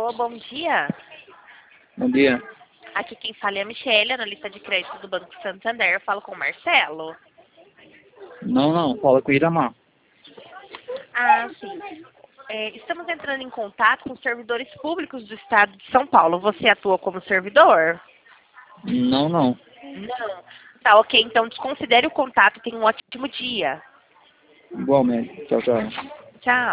Alô, bom dia. Bom dia. Aqui quem fala é a Michelle, analista de crédito do Banco Santander. Eu falo com o Marcelo. Não, fala com o Iramar. Ah, sim. Estamos entrando em contato com servidores públicos do estado de São Paulo. Você atua como servidor? Não. Não. Tá, ok. Então desconsidere o contato. Tenha um ótimo dia. Igualmente. Tchau. Tchau.